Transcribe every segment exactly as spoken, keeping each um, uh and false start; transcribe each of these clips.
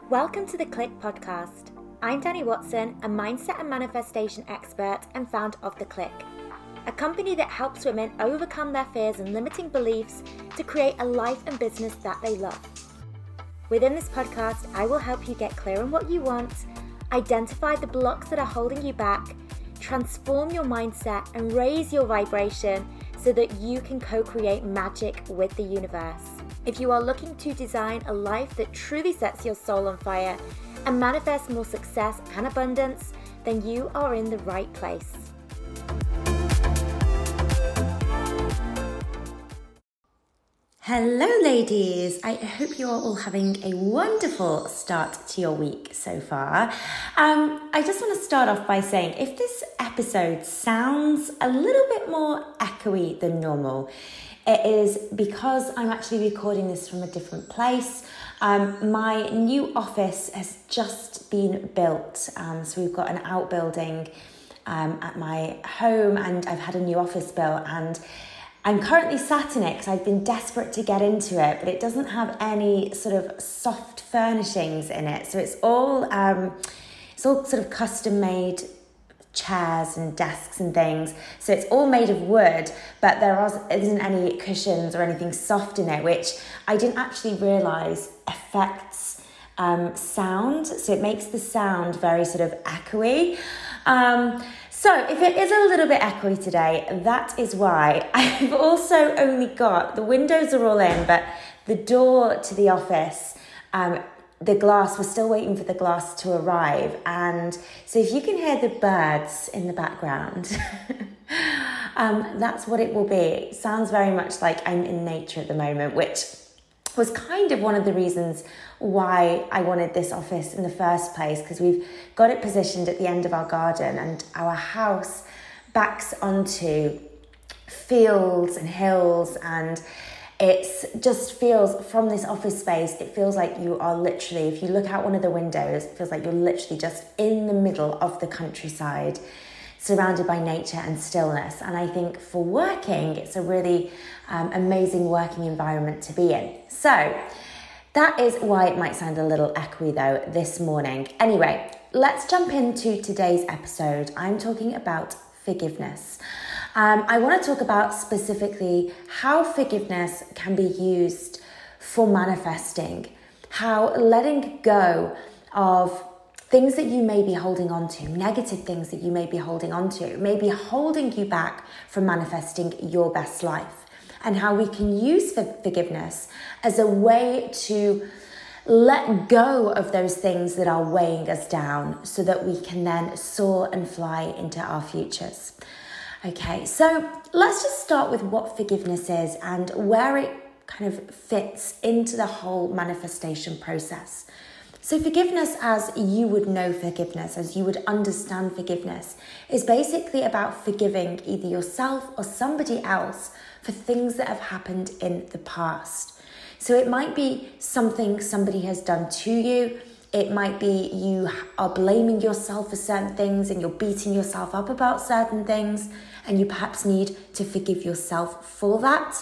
Welcome to the Click podcast. I'm Danny Watson, a mindset and manifestation expert and founder of The Click, a company that helps women overcome their fears and limiting beliefs to create a life and business that they love. Within this podcast, I will help you get clear on what you want, identify the blocks that are holding you back, transform your mindset and raise your vibration so that you can co-create magic with the universe. If you are looking to design a life that truly sets your soul on fire and manifest more success and abundance, then you are in the right place. Hello ladies, I hope you're all having a wonderful start to your week so far. Um, I just want to start off by saying if this episode sounds a little bit more echoey than normal, it is because I'm actually recording this from a different place. Um, my new office has just been built, um, so we've got an outbuilding um, at my home and I've had a new office built, and I'm currently sat in it because I've been desperate to get into it, but it doesn't have any sort of soft furnishings in it. So it's all um, it's all sort of custom made chairs and desks and things. So it's all made of wood, but there isn't any cushions or anything soft in it, which I didn't actually realise affects um, sound. So it makes the sound very sort of echoey. Um, So if it is a little bit echoey today, that is why. I've also only got, the windows are all in, but the door to the office, um, the glass, we're still waiting for the glass to arrive. And so if you can hear the birds in the background, um, that's what it will be. It sounds very much like I'm in nature at the moment, which was kind of one of the reasons why I wanted this office in the first place, because we've got it positioned at the end of our garden and our house backs onto fields and hills, and it's just feels from this office space, it feels like you are literally, if you look out one of the windows, it feels like you're literally just in the middle of the countryside, surrounded by nature and stillness. And I think for working, it's a really um, amazing working environment to be in. So that is why it might sound a little echoey though this morning. Anyway, let's jump into today's episode. I'm talking about forgiveness. Um, I want to talk about specifically how forgiveness can be used for manifesting, how letting go of things that you may be holding on to, negative things that you may be holding on to, may be holding you back from manifesting your best life, and how we can use forgiveness as a way to let go of those things that are weighing us down so that we can then soar and fly into our futures. Okay, so let's just start with what forgiveness is and where it kind of fits into the whole manifestation process. So forgiveness, as you would know forgiveness, as you would understand forgiveness, is basically about forgiving either yourself or somebody else for things that have happened in the past. So it might be something somebody has done to you. It might be you are blaming yourself for certain things and you're beating yourself up about certain things, and you perhaps need to forgive yourself for that.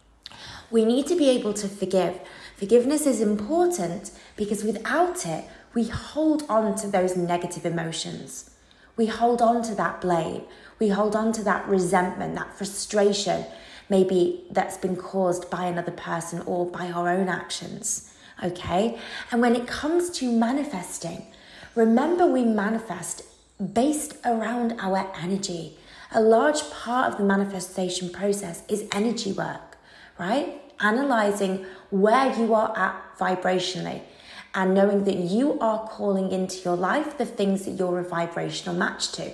We need to be able to forgive. Forgiveness is important because without it, we hold on to those negative emotions. We hold on to that blame. We hold on to that resentment, that frustration, maybe that's been caused by another person or by our own actions, okay? And when it comes to manifesting, remember we manifest based around our energy. A large part of the manifestation process is energy work, right? Analyzing where you are at vibrationally and knowing that you are calling into your life the things that you're a vibrational match to.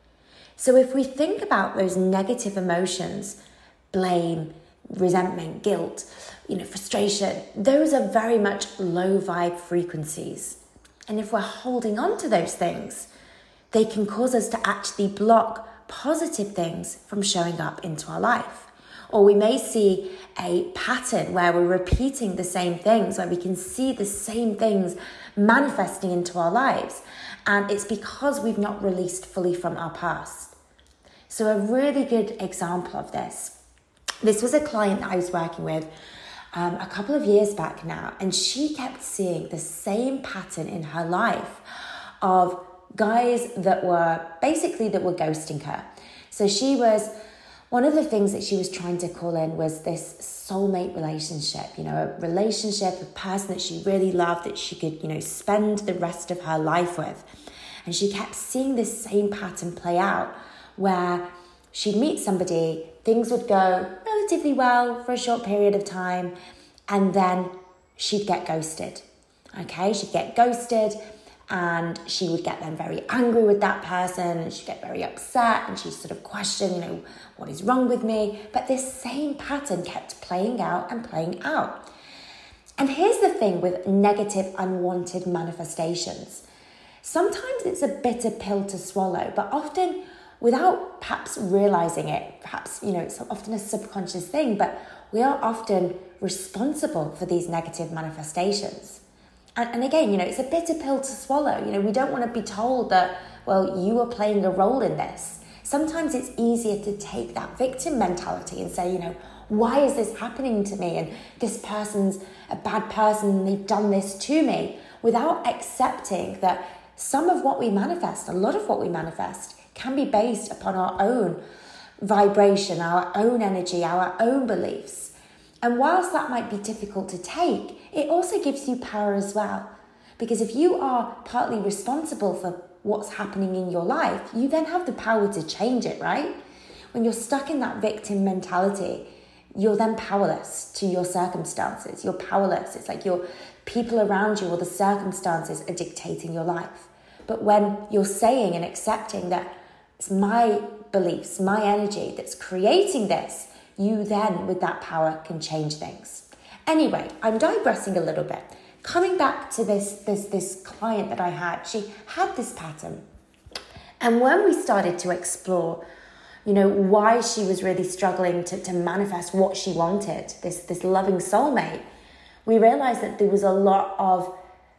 So if we think about those negative emotions, blame, resentment, guilt, you know, frustration, those are very much low vibe frequencies. And if we're holding on to those things, they can cause us to actually block positive things from showing up into our life. Or we may see a pattern where we're repeating the same things, where we can see the same things manifesting into our lives. And it's because we've not released fully from our past. So a really good example of this, this was a client that I was working with um, a couple of years back now, and she kept seeing the same pattern in her life of guys that were basically that were ghosting her. So she was, one of the things that she was trying to call in was this soulmate relationship, you know, a relationship, a person that she really loved, that she could, you know, spend the rest of her life with. And she kept seeing this same pattern play out where she'd meet somebody, things would go relatively well for a short period of time, and then she'd get ghosted. Okay, she'd get ghosted, and she would get then very angry with that person, and she'd get very upset, and she'd sort of question, you know, what is wrong with me? But this same pattern kept playing out and playing out. And here's the thing with negative, unwanted manifestations. Sometimes it's a bitter pill to swallow, but often without perhaps realizing it, perhaps, you know, it's often a subconscious thing, but we are often responsible for these negative manifestations. And, and again, you know, it's a bitter pill to swallow. You know, we don't want to be told that, well, you are playing a role in this. Sometimes it's easier to take that victim mentality and say, you know, why is this happening to me? And this person's a bad person, and they've done this to me, without accepting that some of what we manifest, a lot of what we manifest, can be based upon our own vibration, our own energy, our own beliefs. And whilst that might be difficult to take, it also gives you power as well. Because if you are partly responsible for what's happening in your life, you then have the power to change it, right? When you're stuck in that victim mentality, you're then powerless to your circumstances. You're powerless. It's like your people around you or the circumstances are dictating your life. But when you're saying and accepting that it's my beliefs, my energy that's creating this, you then, with that power, can change things. Anyway, I'm digressing a little bit. Coming back to this, this, this client that I had, she had this pattern. And when we started to explore, you know, why she was really struggling to, to manifest what she wanted, this, this loving soulmate, we realized that there was a lot of,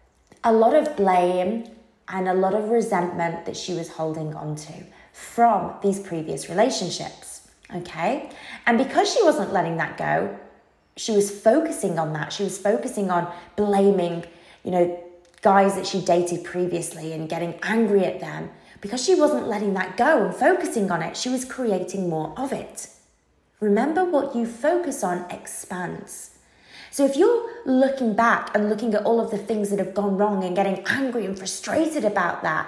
a lot of blame and a lot of resentment that she was holding on to from these previous relationships, okay? And because she wasn't letting that go, she was focusing on that. She was focusing on blaming, you know, guys that she dated previously and getting angry at them. Because she wasn't letting that go and focusing on it, she was creating more of it. Remember, what you focus on expands. So if you're looking back and looking at all of the things that have gone wrong and getting angry and frustrated about that,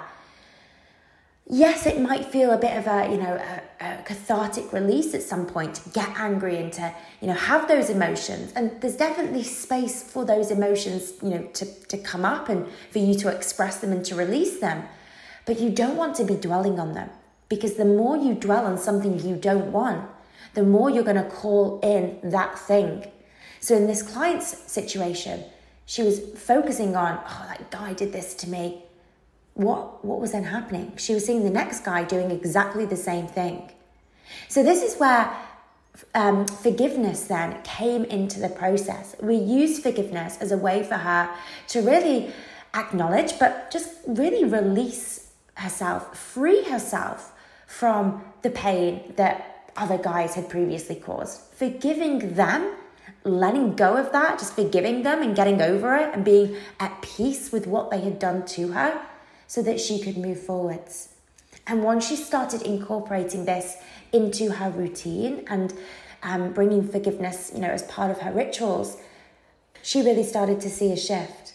yes, it might feel a bit of a, you know, a, a cathartic release at some point to get angry and to, you know, have those emotions. And there's definitely space for those emotions, you know, to, to come up and for you to express them and to release them. But you don't want to be dwelling on them, because the more you dwell on something you don't want, the more you're going to call in that thing. So in this client's situation, she was focusing on, oh, that guy did this to me. What, what was then happening? She was seeing the next guy doing exactly the same thing. So this is where um, forgiveness then came into the process. We used forgiveness as a way for her to really acknowledge, but just really release herself, free herself from the pain that other guys had previously caused. Forgiving them, letting go of that, just forgiving them and getting over it and being at peace with what they had done to her so that she could move forwards. And once she started incorporating this into her routine and um, bringing forgiveness, you know, as part of her rituals, she really started to see a shift.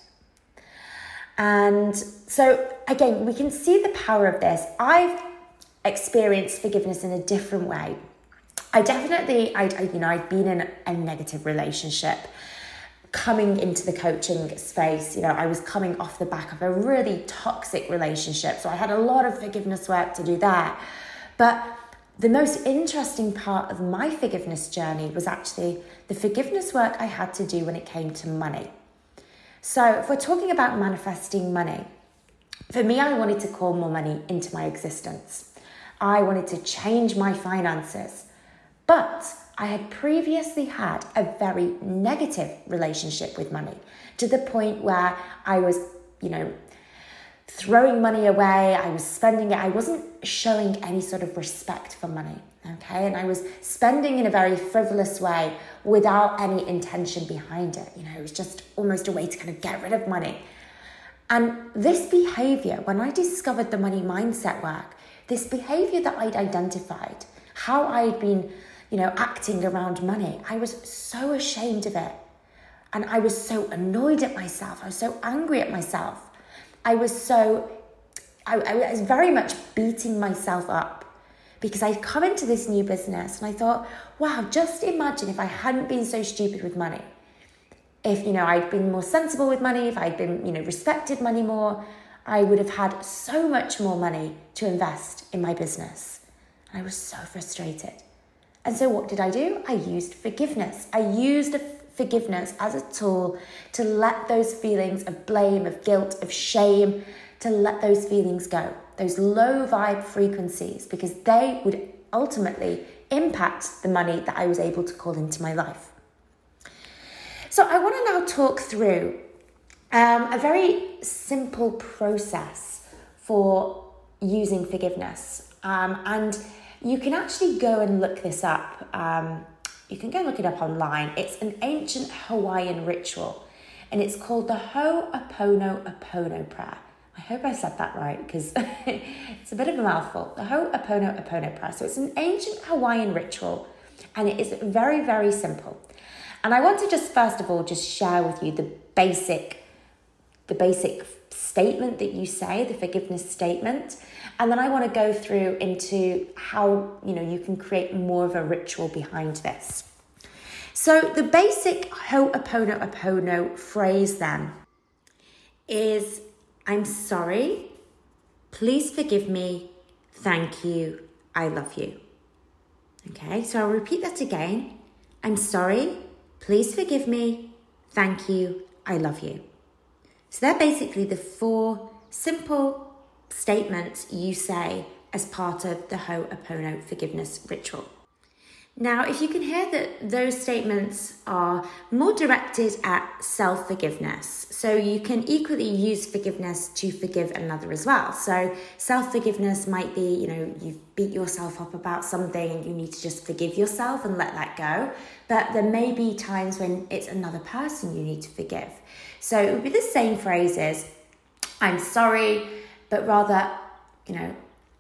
And so, again, we can see the power of this. I've experienced forgiveness in a different way. I definitely, I, I you know, I've been in a negative relationship. Coming into the coaching space, you know, I was coming off the back of a really toxic relationship. So I had a lot of forgiveness work to do there. But the most interesting part of my forgiveness journey was actually the forgiveness work I had to do when it came to money. So if we're talking about manifesting money, for me, I wanted to call more money into my existence. I wanted to change my finances. But I had previously had a very negative relationship with money, to the point where I was, you know, throwing money away. I was spending it. I wasn't showing any sort of respect for money. Okay. And I was spending in a very frivolous way without any intention behind it. You know, it was just almost a way to kind of get rid of money. And this behavior, when I discovered the money mindset work, this behavior that I'd identified, how I'd been, you know, acting around money, I was so ashamed of it. And I was so annoyed at myself. I was so angry at myself. I was so, I, I was very much beating myself up because I'd come into this new business and I thought, wow, just imagine if I hadn't been so stupid with money. If, you know, I'd been more sensible with money, if I'd been, you know, respected money more, I would have had so much more money to invest in my business. And I was so frustrated. And so what did I do? I used forgiveness. I used forgiveness as a tool to let those feelings of blame, of guilt, of shame, to let those feelings go, those low vibe frequencies, because they would ultimately impact the money that I was able to call into my life. So I want to now talk through um, a very simple process for using forgiveness. Um, and you can actually go and look this up. Um, you can go look it up online. It's an ancient Hawaiian ritual, and it's called the Ho'oponopono prayer. I hope I said that right, because it's a bit of a mouthful. The Ho'oponopono prayer. So it's an ancient Hawaiian ritual, and it is very, very simple. And I want to just, first of all, just share with you the basic, the basic statement that you say, the forgiveness statement. And then I want to go through into how, you know, you can create more of a ritual behind this. So the basic Ho'oponopono phrase then is, I'm sorry, please forgive me, thank you, I love you. Okay, so I'll repeat that again. I'm sorry, please forgive me, thank you, I love you. So they're basically the four simple statements you say as part of the Ho'opono forgiveness ritual. Now, if you can hear that those statements are more directed at self-forgiveness, so you can equally use forgiveness to forgive another as well. So self-forgiveness might be, you know, you've beat yourself up about something and you need to just forgive yourself and let that go. But there may be times when it's another person you need to forgive. So it would be the same phrases, I'm sorry, but rather, you know,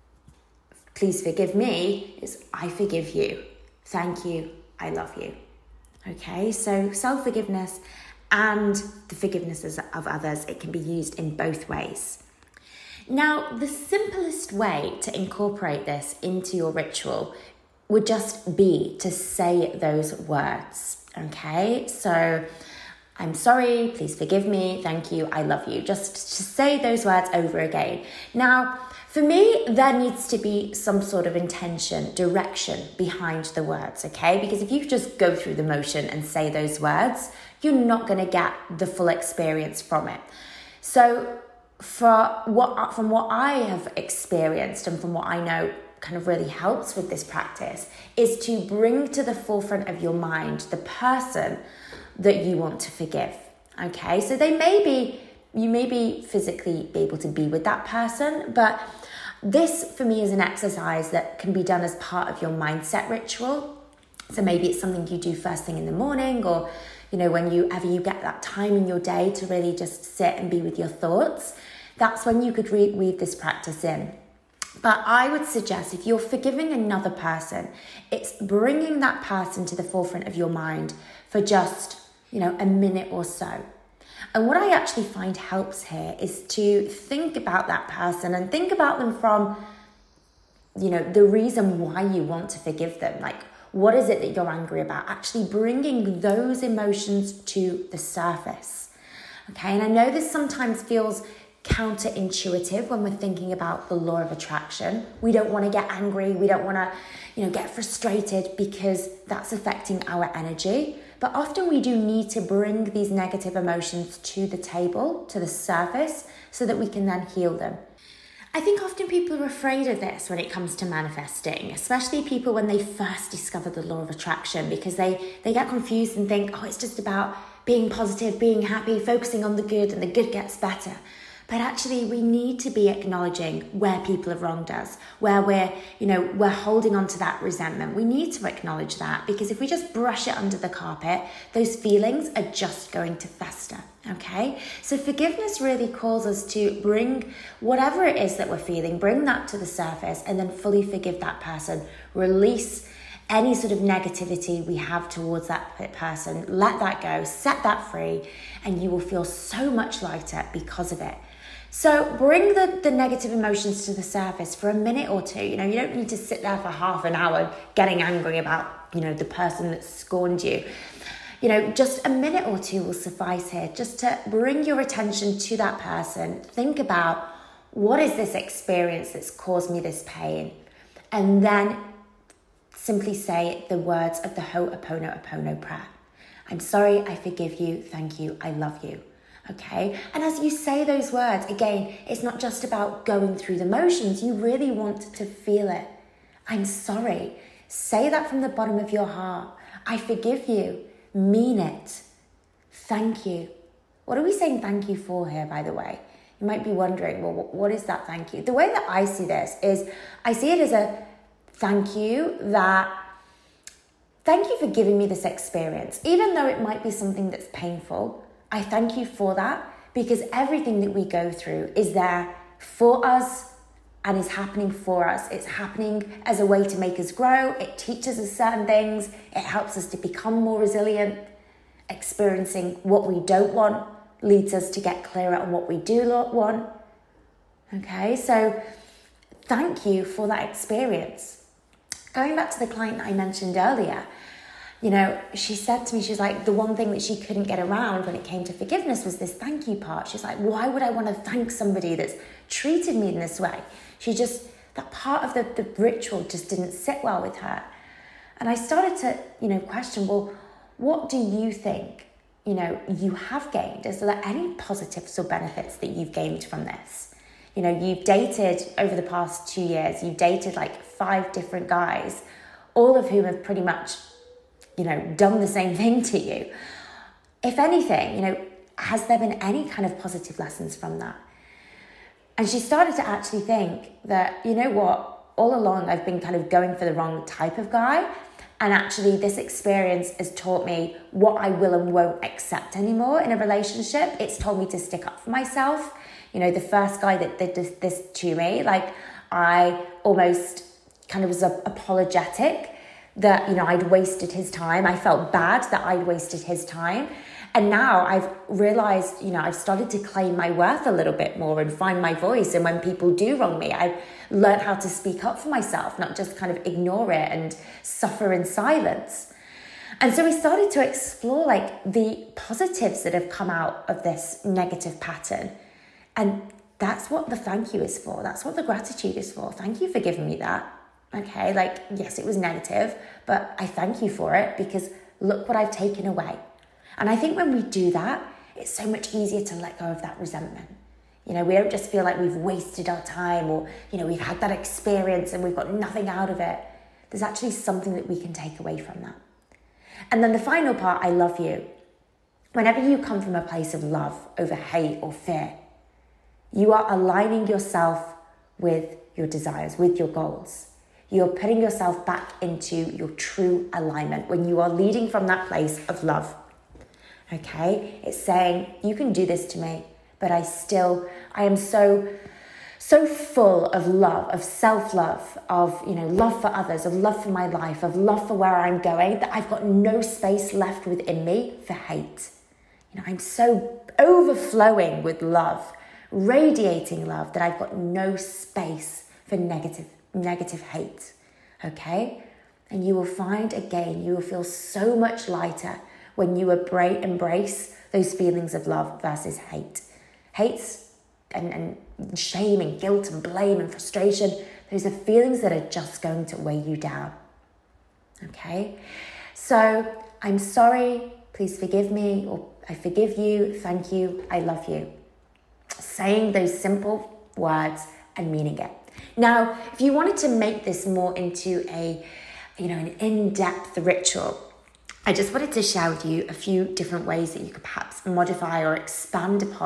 please forgive me is I forgive you. Thank you, I love you. Okay, so self-forgiveness and the forgiveness of others, it can be used in both ways. Now, the simplest way to incorporate this into your ritual would just be to say those words. Okay, so I'm sorry, please forgive me, thank you, I love you. Just to say those words over again. Now, for me, there needs to be some sort of intention, direction behind the words, okay? Because if you just go through the motion and say those words, you're not going to get the full experience from it. So for what, from what I have experienced and from what I know kind of really helps with this practice is to bring to the forefront of your mind the person that you want to forgive, okay? So they may be, you may be physically be able to be with that person, but this for me is an exercise that can be done as part of your mindset ritual. So maybe it's something you do first thing in the morning, or, you know, when you ever you get that time in your day to really just sit and be with your thoughts, that's when you could re- weave this practice in. But I would suggest if you're forgiving another person, it's bringing that person to the forefront of your mind for just, you know, a minute or so. And what I actually find helps here is to think about that person and think about them from, you know, the reason why you want to forgive them. Like, what is it that you're angry about? Actually bringing those emotions to the surface. Okay, and I know this sometimes feels counterintuitive when we're thinking about the law of attraction. We don't want to get angry. We don't want to, you know, get frustrated because that's affecting our energy. But often we do need to bring these negative emotions to the table, to the surface, so that we can then heal them. I think often people are afraid of this when it comes to manifesting, especially people when they first discover the law of attraction, because they, they get confused and think, oh, it's just about being positive, being happy, focusing on the good, and the good gets better. But actually, we need to be acknowledging where people have wronged us, where we're, you know, we're holding on to that resentment. We need to acknowledge that, because if we just brush it under the carpet, those feelings are just going to fester, okay? So forgiveness really calls us to bring whatever it is that we're feeling, bring that to the surface, and then fully forgive that person. Release any sort of negativity we have towards that person. Let that go, set that free, and you will feel so much lighter because of it. So bring the, the negative emotions to the surface for a minute or two. You know, you don't need to sit there for half an hour getting angry about, you know, the person that scorned you. You know, just a minute or two will suffice here, just to bring your attention to that person. Think about, what is this experience that's caused me this pain? And then simply say the words of the Ho'oponopono prayer. I'm sorry, I forgive you, thank you, I love you. Okay? And as you say those words, again, it's not just about going through the motions. You really want to feel it. I'm sorry. Say that from the bottom of your heart. I forgive you. Mean it. Thank you. What are we saying thank you for here, by the way? You might be wondering, well, what is that thank you? The way that I see this is, I see it as a thank you that, thank you for giving me this experience. Even though it might be something that's painful, I thank you for that, because everything that we go through is there for us and is happening for us. It's happening as a way to make us grow. It teaches us certain things. It helps us to become more resilient. Experiencing what we don't want leads us to get clearer on what we do want. Okay, so thank you for that experience. Going back to the client that I mentioned earlier, you know, she said to me, she's like, the one thing that she couldn't get around when it came to forgiveness was this thank you part. She's like, why would I want to thank somebody that's treated me in this way? She just, that part of the, the ritual just didn't sit well with her. And I started to, you know, question, well, what do you think, you know, you have gained? Is there any positives or benefits that you've gained from this? You know, you've dated over the past two years, you've dated like five different guys, all of whom have pretty much, you know, done the same thing to you. If anything, you know, has there been any kind of positive lessons from that? And she started to actually think that, you know what, all along I've been kind of going for the wrong type of guy. And actually this experience has taught me what I will and won't accept anymore in a relationship. It's told me to stick up for myself. You know, the first guy that did this, this to me, like I almost kind of was apologetic that, you know, I'd wasted his time. I felt bad that I'd wasted his time. And now I've realized, you know, I've started to claim my worth a little bit more and find my voice. And when people do wrong me, I've learned how to speak up for myself, not just kind of ignore it and suffer in silence. And so we started to explore like the positives that have come out of this negative pattern. And that's what the thank you is for. That's what the gratitude is for. Thank you for giving me that. Okay, like, yes, it was negative, but I thank you for it, because look what I've taken away. And I think when we do that, it's so much easier to let go of that resentment. You know, we don't just feel like we've wasted our time, or, you know, we've had that experience and we've got nothing out of it. There's actually something that we can take away from that. And then the final part, I love you. Whenever you come from a place of love over hate or fear, you are aligning yourself with your desires, with your goals. You're putting yourself back into your true alignment when you are leading from that place of love. Okay? It's saying, you can do this to me, but I still, I am so, so full of love, of self-love, of, you know, love for others, of love for my life, of love for where I'm going, that I've got no space left within me for hate. You know, I'm so overflowing with love, radiating love, that I've got no space for negative negative hate, okay? And you will find, again, you will feel so much lighter when you embrace those feelings of love versus hate. Hates and, and shame and guilt and blame and frustration, those are feelings that are just going to weigh you down, okay? So I'm sorry, please forgive me, or I forgive you, thank you, I love you. Saying those simple words and meaning it. Now, if you wanted to make this more into a, you know, an in-depth ritual, I just wanted to share with you a few different ways that you could perhaps modify or expand upon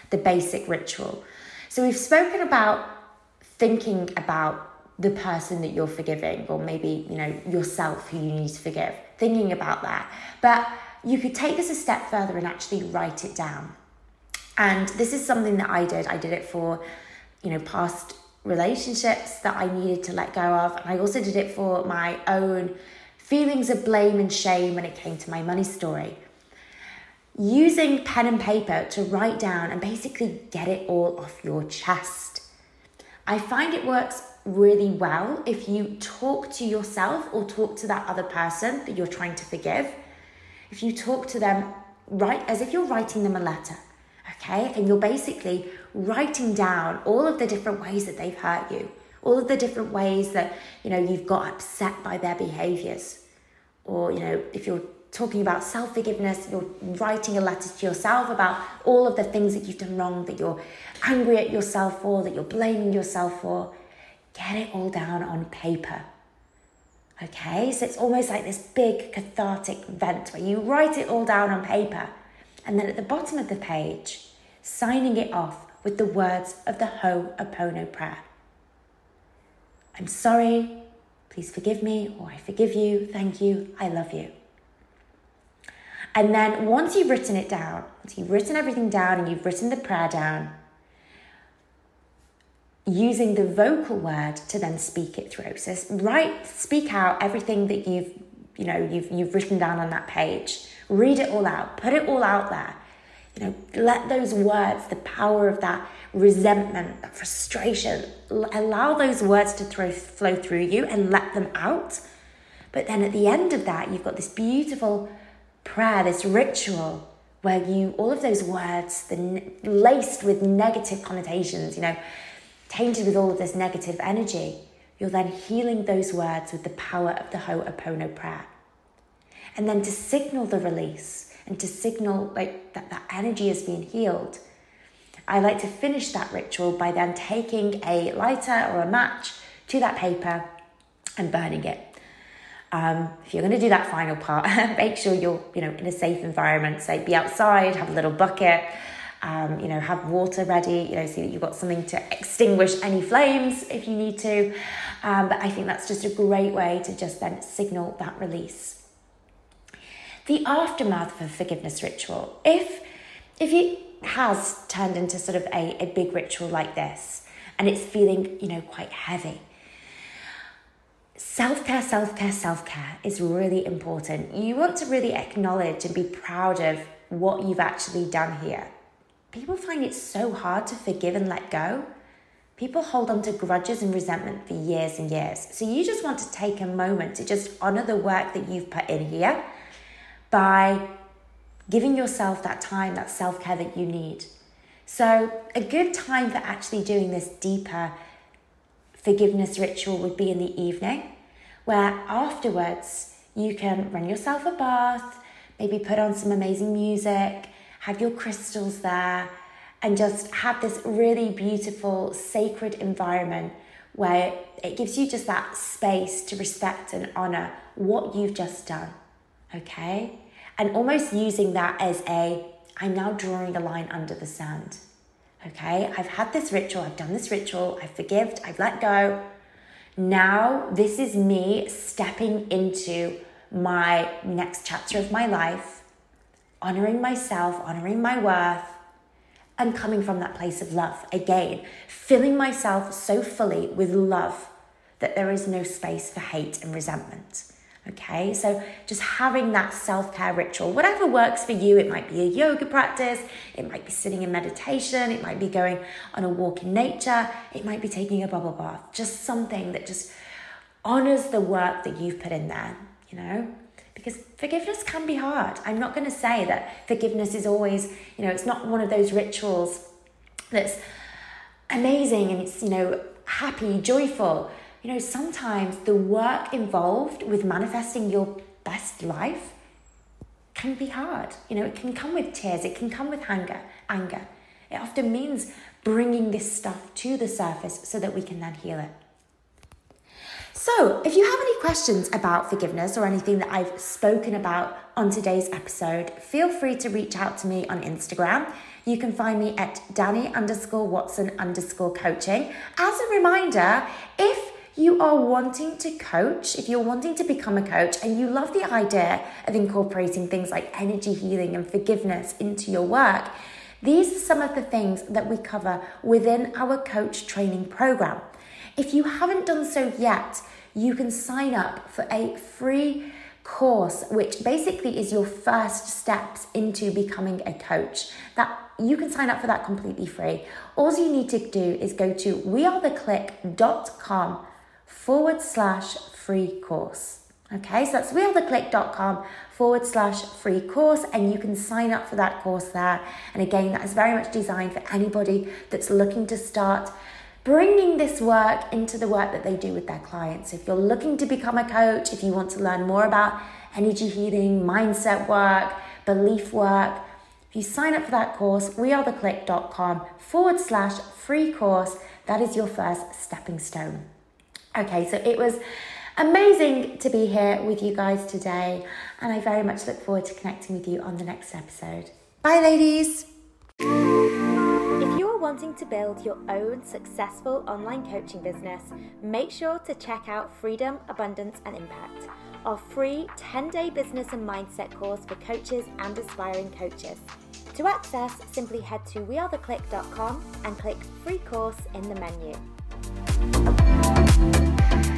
the basic ritual. So we've spoken about thinking about the person that you're forgiving, or maybe, you know, yourself who you need to forgive, thinking about that. But you could take this a step further and actually write it down. And this is something that I did. I did it for, you know, past relationships that I needed to let go of. And I also did it for my own feelings of blame and shame when it came to my money story. Using pen and paper to write down and basically get it all off your chest. I find it works really well if you talk to yourself or talk to that other person that you're trying to forgive. If you talk to them right as if you're writing them a letter, okay? And you're basically writing down all of the different ways that they've hurt you, all of the different ways that, you know, you've got upset by their behaviors. Or, you know, if you're talking about self-forgiveness, you're writing a letter to yourself about all of the things that you've done wrong, that you're angry at yourself for, that you're blaming yourself for. Get it all down on paper. Okay, so it's almost like this big cathartic vent where you write it all down on paper, and then at the bottom of the page, signing it off with the words of the Ho'oponopono prayer. I'm sorry, please forgive me, or I forgive you, thank you, I love you. And then once you've written it down, once you've written everything down and you've written the prayer down, using the vocal word to then speak it through. So write, speak out everything that you've, you know, you've you've written down on that page. Read it all out. Put it all out there. You know, let those words, the power of that resentment, that frustration, allow those words to throw, flow through you and let them out. But then at the end of that, you've got this beautiful prayer, this ritual where you, all of those words, the laced with negative connotations, you know, tainted with all of this negative energy, you're then healing those words with the power of the Ho'oponopono prayer. And then to signal the release and to signal like that that energy is being healed, I like to finish that ritual by then taking a lighter or a match to that paper and burning it. Um, if you're going to do that final part, make sure you're, you know, in a safe environment. So be outside, have a little bucket, um, you know, have water ready, you know, so that you've got something to extinguish any flames if you need to. Um, but I think that's just a great way to just then signal that release. The aftermath of a forgiveness ritual. If, if it has turned into sort of a, a big ritual like this, and it's feeling, you know, quite heavy, Self-care, self-care, self-care is really important. You want to really acknowledge and be proud of what you've actually done here. People find it so hard to forgive and let go. People hold on to grudges and resentment for years and years. So you just want to take a moment to just honor the work that you've put in here by giving yourself that time, that self-care that you need. So a good time for actually doing this deeper forgiveness ritual would be in the evening, where afterwards you can run yourself a bath, maybe put on some amazing music, have your crystals there, and just have this really beautiful, sacred environment where it gives you just that space to respect and honor what you've just done, okay? And almost using that as a, I'm now drawing a line under the sand, okay? I've had this ritual, I've done this ritual, I've forgived, I've let go. Now, this is me stepping into my next chapter of my life, honoring myself, honoring my worth, and coming from that place of love. Again, filling myself so fully with love that there is no space for hate and resentment. Okay, so just having that self-care ritual, whatever works for you. It might be a yoga practice, it might be sitting in meditation, it might be going on a walk in nature, it might be taking a bubble bath, just something that just honors the work that you've put in there, you know, because forgiveness can be hard. I'm not going to say that forgiveness is always, you know, it's not one of those rituals that's amazing and it's, you know, happy, joyful. You know, sometimes the work involved with manifesting your best life can be hard. You know, it can come with tears. It can come with anger. Anger. It often means bringing this stuff to the surface so that we can then heal it. So if you have any questions about forgiveness or anything that I've spoken about on today's episode, feel free to reach out to me on Instagram. you can find me at Danny underscore Watson underscore coaching. As a reminder, if you are wanting to coach, if you're wanting to become a coach and you love the idea of incorporating things like energy healing and forgiveness into your work, these are some of the things that we cover within our coach training program. If you haven't done so yet, you can sign up for a free course, which basically is your first steps into becoming a coach. That you can sign up for that completely free. All you need to do is go to wearetheclick.com forward slash free course. Okay, so that's wearetheclick.com forward slash free course, and you can sign up for that course there. And again, that is very much designed for anybody that's looking to start bringing this work into the work that they do with their clients. If you're looking to become a coach, if you want to learn more about energy healing, mindset work, belief work, if you sign up for that course, wearetheclick.com forward slash free course, that is your first stepping stone. Okay, so it was amazing to be here with you guys today, and I very much look forward to connecting with you on the next episode. Bye, ladies. If you're wanting to build your own successful online coaching business, make sure to check out Freedom, Abundance and Impact, our free ten-day business and mindset course for coaches and aspiring coaches. To access, simply head to wearetheclick dot com and click free course in the menu.